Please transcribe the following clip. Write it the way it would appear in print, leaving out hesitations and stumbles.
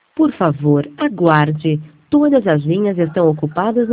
Por favor, aguarde. Todas as linhas estão ocupadas